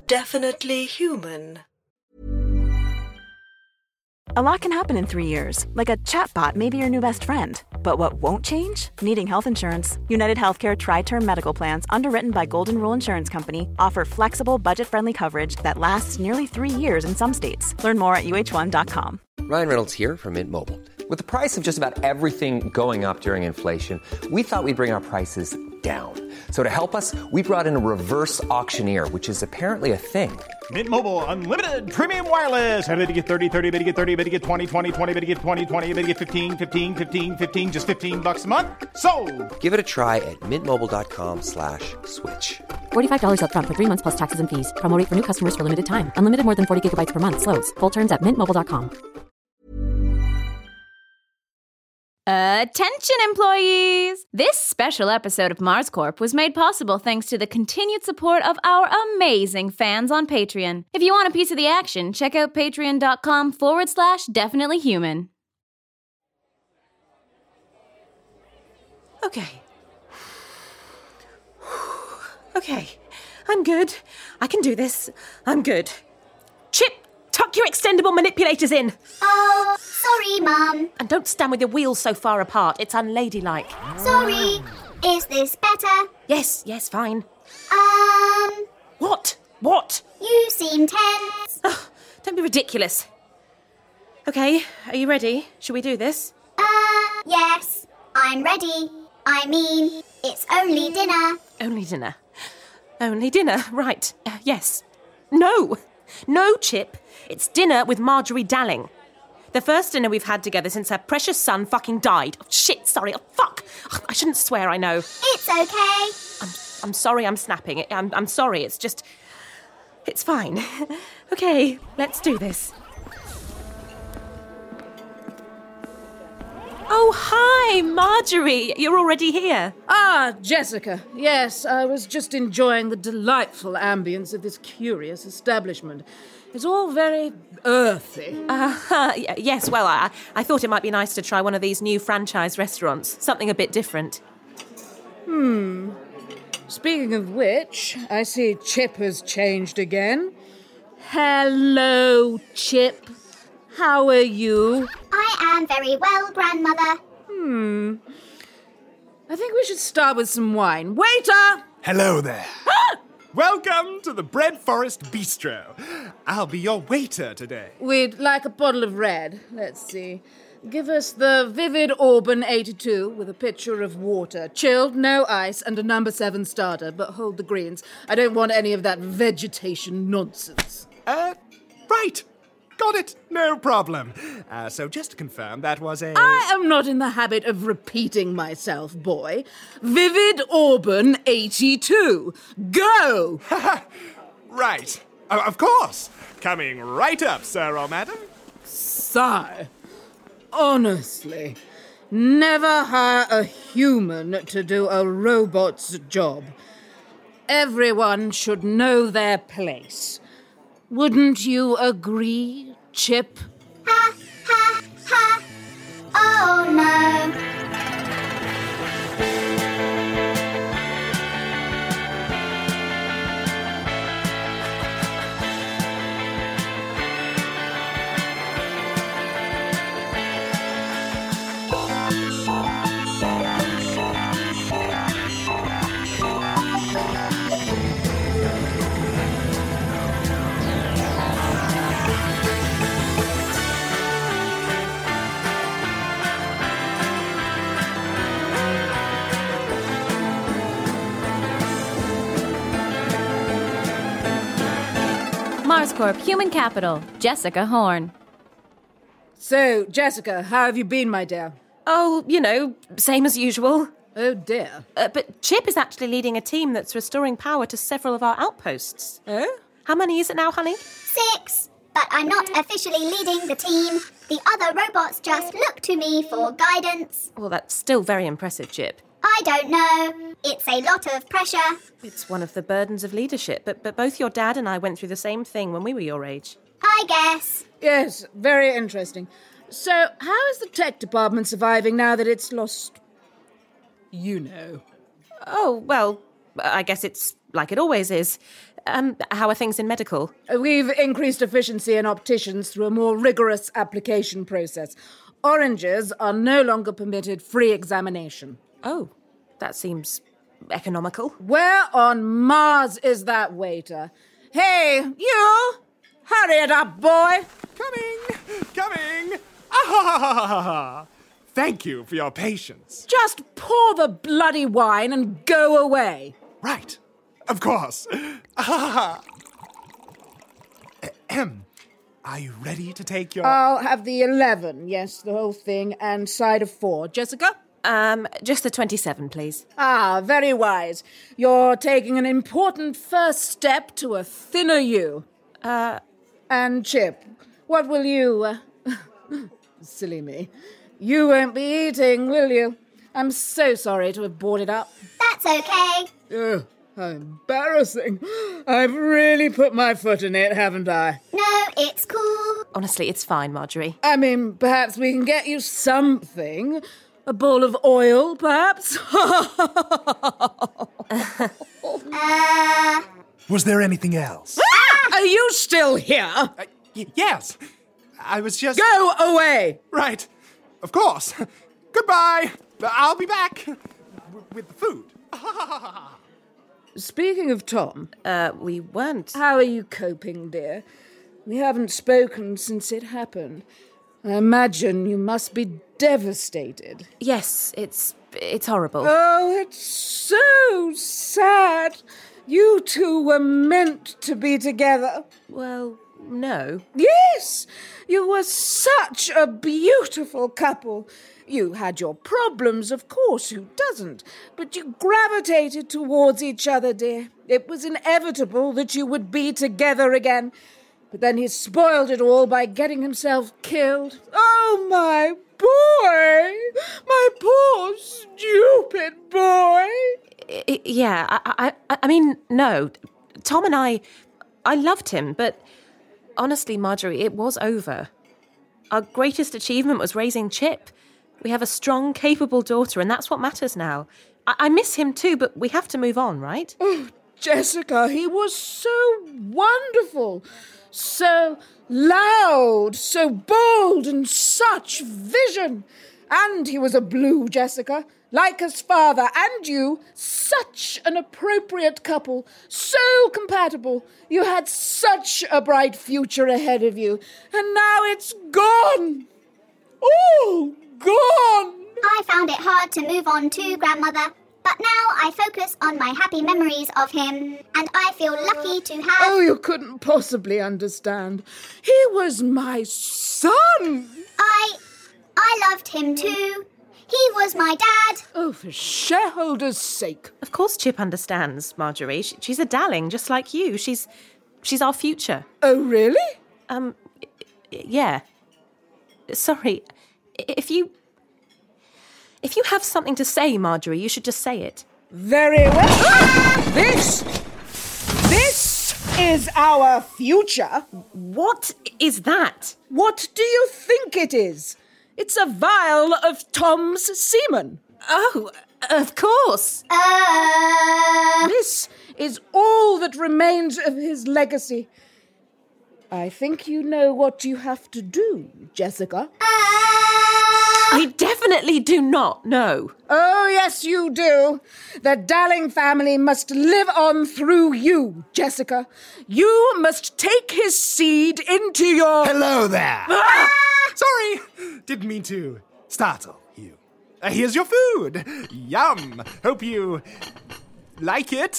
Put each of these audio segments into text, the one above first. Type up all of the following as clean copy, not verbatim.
Definitely Human. A lot can happen in 3 years, like a chatbot may be your new best friend. But what won't change? Needing health insurance. United Healthcare Tri-Term Medical Plans, underwritten by Golden Rule Insurance Company, offer flexible, budget-friendly coverage that lasts nearly 3 years in some states. Learn more at uh1.com. Ryan Reynolds here from Mint Mobile. With the price of just about everything going up during inflation, we thought we'd bring our prices down. So to help us, we brought in a reverse auctioneer, which is apparently a thing. Mint Mobile Unlimited Premium Wireless. How to get 30, 30, bit to get 30, bit to get 20, 20, 20, bit to get 20, 20, bit to get 15, 15, 15, 15, just $15 a month? Sold! Give it a try at mintmobile.com/switch. $45 up front for 3 months plus taxes and fees. Promo rate for new customers for limited time. Unlimited more than 40 gigabytes per month. Slows full terms at mintmobile.com. Attention, employees! This special episode of Mars Corp was made possible thanks to the continued support of our amazing fans on Patreon. If you want a piece of the action, check out patreon.com/definitelyhuman. Okay. Okay. I'm good. I can do this. I'm good. Chip, tuck your extendable manipulators in. Oh, sorry, Mum. And don't stand with your wheels so far apart. It's unladylike. Sorry. Is this better? Yes, fine. What? You seem tense. Oh, don't be ridiculous. Okay, are you ready? Shall we do this? Yes. I'm ready. I mean, it's only dinner. Only dinner. Only dinner, right. Yes. No, Chip. It's dinner with Marjorie Dalling. The first dinner we've had together since her precious son fucking died. Oh, shit, sorry. Oh, fuck. Oh, I shouldn't swear, I know. It's okay. I'm sorry I'm snapping. I'm sorry, it's just... It's fine. Okay, let's do this. Oh, hi, Marjorie. You're already here. Ah, Jessica. Yes, I was just enjoying the delightful ambience of this curious establishment. It's all very earthy. Yes, well, I thought it might be nice to try one of these new franchise restaurants. Something a bit different. Speaking of which, I see Chip has changed again. Hello, Chip. How are you? I am very well, Grandmother. I think we should start with some wine. Waiter! Hello there. Welcome to the Bread Forest Bistro. I'll be your waiter today. We'd like a bottle of red. Let's see. Give us the Vivid Auburn 82 with a pitcher of water. Chilled, no ice, and a number 7 starter, but hold the greens. I don't want any of that vegetation nonsense. Right. Got it. No problem. So just to confirm, that was a... I am not in the habit of repeating myself, boy. Vivid Auburn 82. Go! Right. Of course. Coming right up, sir or madam. Sigh. Honestly, never hire a human to do a robot's job. Everyone should know their place. Wouldn't you agree, Chip? Ha, ha, ha. Oh, no. Mars Corp Human Capital, Jessica Horn. So, Jessica, how have you been, my dear? Oh, same as usual. Oh, dear. But Chip is actually leading a team that's restoring power to several of our outposts. Oh? How many is it now, honey? 6. But I'm not officially leading the team. The other robots just look to me for guidance. Well, that's still very impressive, Chip. I don't know. It's a lot of pressure. It's one of the burdens of leadership, but both your dad and I went through the same thing when we were your age. I guess. Yes, very interesting. So, how is the tech department surviving now that it's lost... Oh, well, I guess it's like it always is. How are things in medical? We've increased efficiency in opticians through a more rigorous application process. Oranges are no longer permitted free examination. Oh, that seems economical. Where on Mars is that waiter? Hey, you! Hurry it up, boy! Coming! Ah! Thank you for your patience. Just pour the bloody wine and go away. Right. Of course. Are you ready to take your... I'll have the 11, yes, the whole thing, and side of 4. Jessica? Just the 27, please. Ah, very wise. You're taking an important first step to a thinner you. And Chip, what will you... Silly me. You won't be eating, will you? I'm so sorry to have brought it up. That's okay. Ugh, how embarrassing. I've really put my foot in it, haven't I? No, it's cool. Honestly, it's fine, Marjorie. I mean, perhaps we can get you something. A bowl of oil, perhaps? Was there anything else? Are you still here? Yes. I was just... Go away! Right. Of course. Goodbye. I'll be back with the food. Speaking of Tom... We weren't... How are you coping, dear? We haven't spoken since it happened. I imagine you must be devastated. Yes, it's horrible. Oh, it's so sad. You two were meant to be together. Well, no. Yes, you were such a beautiful couple. You had your problems, of course, who doesn't? But you gravitated towards each other, dear. It was inevitable that you would be together again. But then he spoiled it all by getting himself killed. Oh, my boy! My poor, stupid boy! Yeah, I mean, no. Tom and I loved him, but honestly, Marjorie, it was over. Our greatest achievement was raising Chip. We have a strong, capable daughter, and that's what matters now. I miss him too, but we have to move on, right? Oh, Jessica, he was so wonderful. So loud, so bold, and such vision. And he was a blue, Jessica, like his father and you. Such an appropriate couple, so compatible. You had such a bright future ahead of you. And now it's gone. All gone. I found it hard to move on too, Grandmother. But now I focus on my happy memories of him, and I feel lucky to have... Oh, you couldn't possibly understand. He was my son. I loved him too. He was my dad. Oh, for shareholders' sake. Of course Chip understands, Marjorie. She's a darling, just like you. She's our future. Oh, really? Yeah. Sorry, if you have something to say, Marjorie, you should just say it. Very well. This is our future. What is that? What do you think it is? It's a vial of Tom's semen. Oh, of course. This is all that remains of his legacy. I think you know what you have to do, Jessica. I definitely do not know. Oh, yes, you do. The Dalling family must live on through you, Jessica. You must take his seed into your... Hello there. Sorry, didn't mean to startle you. Here's your food. Yum. Hope you like it.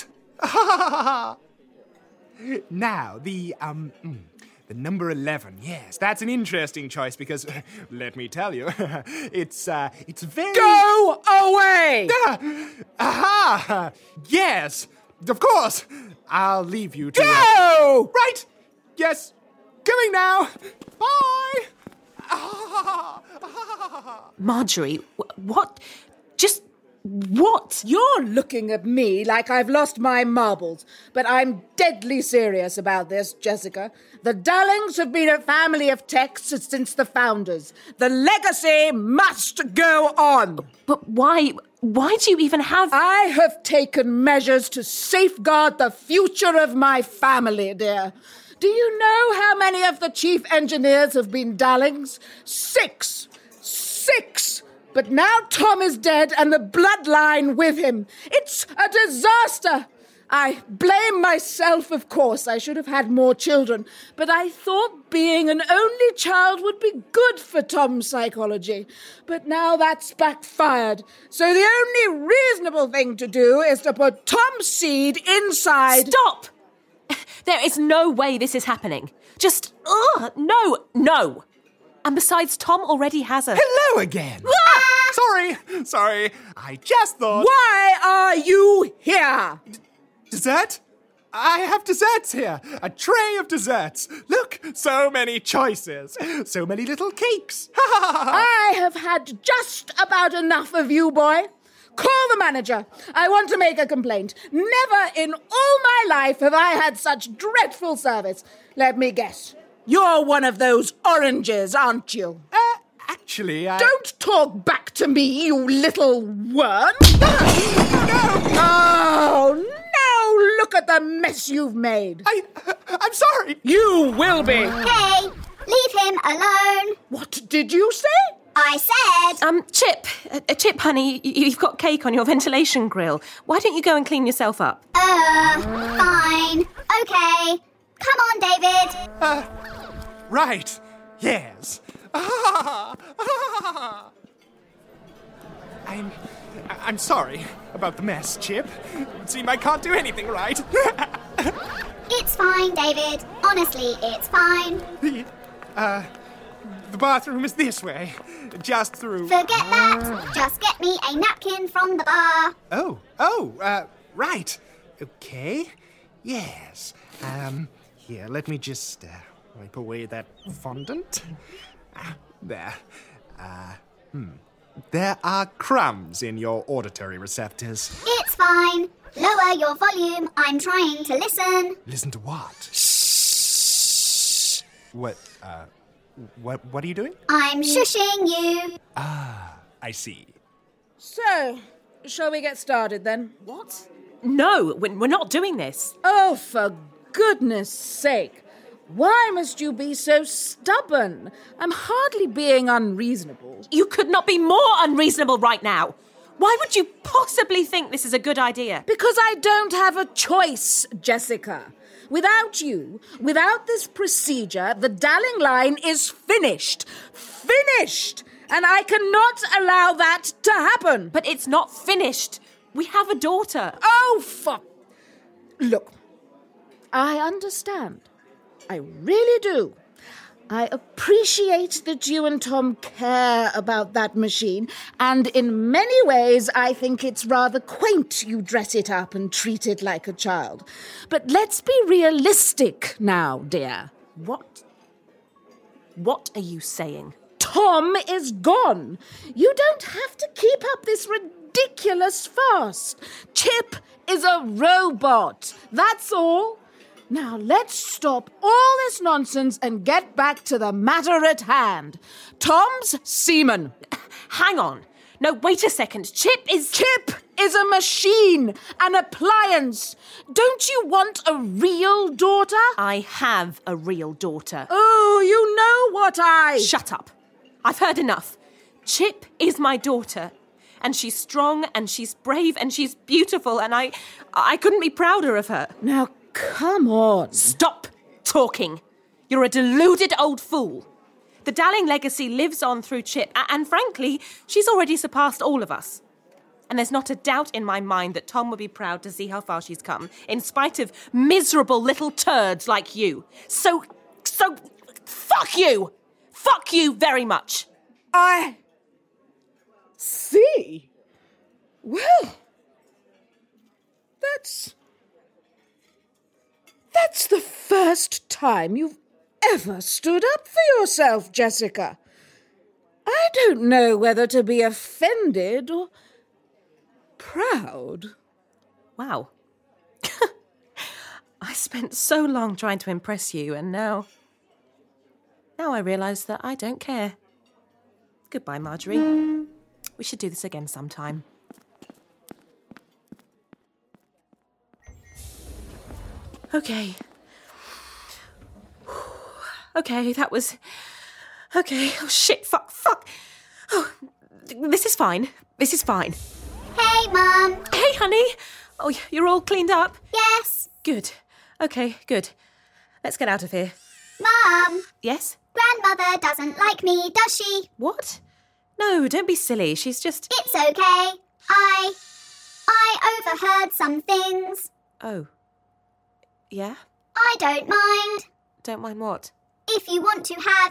Now, the number 11, yes, that's an interesting choice because, let me tell you, it's very... Go away! Aha! Yes, of course. I'll leave you to... Go! Right! Yes, going now. Bye! Marjorie, what? Just What? You're looking at me like I've lost my marbles, but I'm deadly serious about this, Jessica. The Dallings have been a family of techs since the founders. The legacy must go on. But why? Why do you even have... I have taken measures to safeguard the future of my family, dear. Do you know how many of the chief engineers have been Dallings? 6. 6! But now Tom is dead and the bloodline with him. It's a disaster. I blame myself, of course. I should have had more children. But I thought being an only child would be good for Tom's psychology. But now that's backfired. So the only reasonable thing to do is to put Tom's seed inside... Stop! There is no way this is happening. Just, no. And besides, Tom already has a... Hello again! Sorry. I just thought... Why are you here? Dessert? I have desserts here. A tray of desserts. Look, so many choices. So many little cakes. I have had just about enough of you, boy. Call the manager. I want to make a complaint. Never in all my life have I had such dreadful service. Let me guess. You're one of those oranges, aren't you? Actually, I... Don't talk back to me, you little worm. Oh, no, look at the mess you've made. I'm sorry. You will be. Hey, leave him alone. What did you say? I said... Chip, honey, you've got cake on your ventilation grill. Why don't you go and clean yourself up? Fine. Okay. Come on, David. Right. Yes. I'm sorry about the mess, Chip. It seems I can't do anything right. It's fine, David. Honestly, it's fine. The bathroom is this way. Just through... Forget that. Just get me a napkin from the bar. Right. Okay. Yes. Here, let me just wipe away that fondant. There. There are crumbs in your auditory receptors. It's fine. Lower your volume. I'm trying to listen. Listen to what? Shh. What are you doing? I'm shushing you. I see. So, shall we get started then? What? No, we're not doing this. Oh, for goodness sake. Why must you be so stubborn? I'm hardly being unreasonable. You could not be more unreasonable right now. Why would you possibly think this is a good idea? Because I don't have a choice, Jessica. Without you, without this procedure, the Dalling line is finished. Finished! And I cannot allow that to happen. But it's not finished. We have a daughter. Oh, fuck. Look, I understand. I really do. I appreciate that you and Tom care about that machine, and in many ways I think it's rather quaint you dress it up and treat it like a child. But let's be realistic now, dear. What are you saying? Tom is gone. You don't have to keep up this ridiculous farce. Chip is a robot. That's all. Now let's stop all this nonsense and get back to the matter at hand. Tom's semen. Hang on. No, wait a second. Chip is a machine, an appliance. Don't you want a real daughter? I have a real daughter. Oh, you know what Shut up. I've heard enough. Chip is my daughter. And she's strong, and she's brave, and she's beautiful, and I couldn't be prouder of her. Now, come on. Stop talking. You're a deluded old fool. The Dalling legacy lives on through Chip, and frankly, she's already surpassed all of us. And there's not a doubt in my mind that Tom would be proud to see how far she's come, in spite of miserable little turds like you. So, fuck you! Fuck you very much! I see. Well, that's the first time you've ever stood up for yourself, Jessica. I don't know whether to be offended or Proud? Wow. I spent so long trying to impress you, and now I realise that I don't care. Goodbye, Marjorie. We should do this again sometime. Okay. Okay, that was... Okay, oh shit, fuck. Oh, this is fine. Hey, Mum. Hey, honey. Oh, you're all cleaned up? Yes. Good. Okay, good. Let's get out of here. Mum. Yes? Grandmother doesn't like me, does she? What? No, don't be silly. She's just... It's okay. I overheard some things. Oh. Yeah? I don't mind. Don't mind what? If you want to have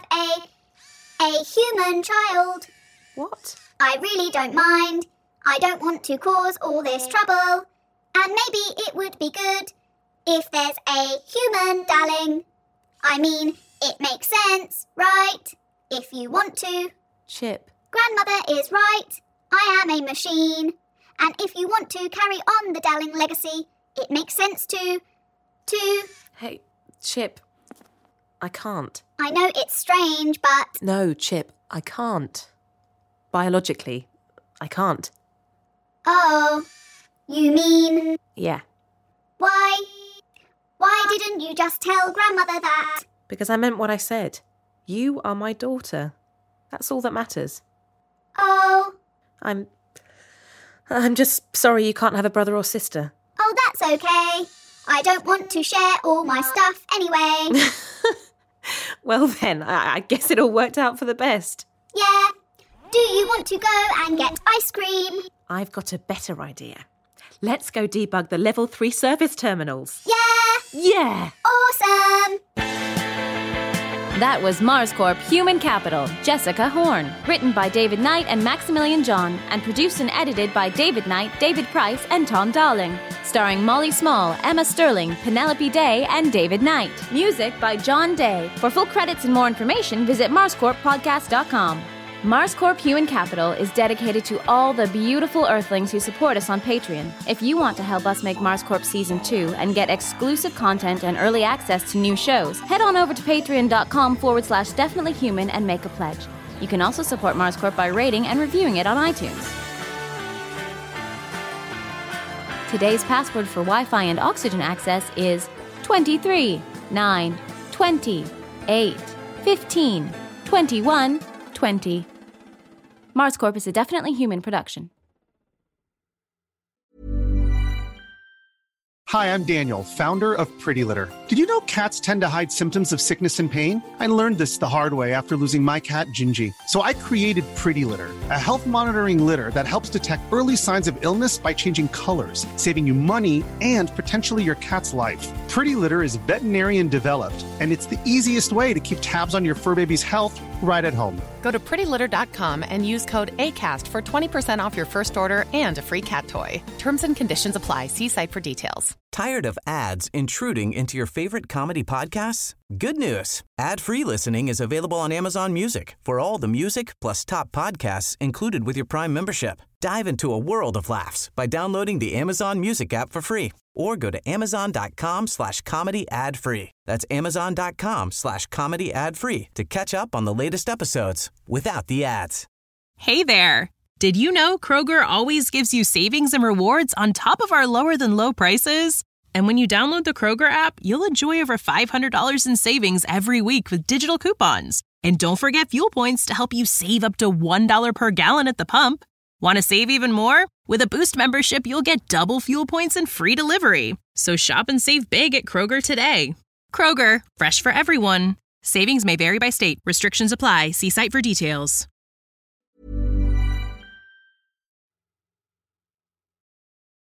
a human child. What? I really don't mind. I don't want to cause all this trouble. And maybe it would be good if there's a human darling. I mean, it makes sense, right? If you want to. Chip. Grandmother is right. I am a machine. And if you want to carry on the Darling legacy, it makes sense to... Hey, Chip. I can't. I know it's strange, but... No, Chip, I can't. Biologically, I can't. Oh, you mean... Yeah. Why didn't you just tell Grandmother that? Because I meant what I said. You are my daughter. That's all that matters. Oh. I'm just sorry you can't have a brother or sister. Oh, that's okay. I don't want to share all my stuff anyway. Well then, I guess it all worked out for the best. Yeah. Do you want to go and get ice cream? I've got a better idea. Let's go debug the level 3 service terminals. Yeah. Yeah. Awesome. That was Mars Corp Human Capital, Jessica Horn, written by David Knight and Maximilian John, and produced and edited by David Knight, David Price, and Tom Dowling. Starring Molly Small, Emma Sterling, Penelope Day, and David Knight. Music by John Day. For full credits and more information, visit MarsCorpPodcast.com. Mars Corp Human Capital is dedicated to all the beautiful Earthlings who support us on Patreon. If you want to help us make Mars Corp Season 2 and get exclusive content and early access to new shows, head on over to patreon.com/definitelyhuman and make a pledge. You can also support Mars Corp by rating and reviewing it on iTunes. Today's password for Wi-Fi and oxygen access is 23 9 20 8 15 21 20. Mars Corp is a Definitely Human production. Hi, I'm Daniel, founder of Pretty Litter. Did you know cats tend to hide symptoms of sickness and pain? I learned this the hard way after losing my cat, Gingy. So I created Pretty Litter, a health monitoring litter that helps detect early signs of illness by changing colors, saving you money and potentially your cat's life. Pretty Litter is veterinarian developed, and it's the easiest way to keep tabs on your fur baby's health right at home. Go to prettylitter.com and use code ACAST for 20% off your first order and a free cat toy. Terms and conditions apply. See site for details. Tired of ads intruding into your favorite comedy podcasts? Good news. Ad-free listening is available on Amazon Music for all the music plus top podcasts included with your Prime membership. Dive into a world of laughs by downloading the Amazon Music app for free or go to amazon.com/comedy ad-free. That's amazon.com/comedy ad-free to catch up on the latest episodes without the ads. Hey there. Did you know Kroger always gives you savings and rewards on top of our lower than low prices? And when you download the Kroger app, you'll enjoy over $500 in savings every week with digital coupons. And don't forget fuel points to help you save up to $1 per gallon at the pump. Want to save even more? With a Boost membership, you'll get double fuel points and free delivery. So shop and save big at Kroger today. Kroger, fresh for everyone. Savings may vary by state. Restrictions apply. See site for details.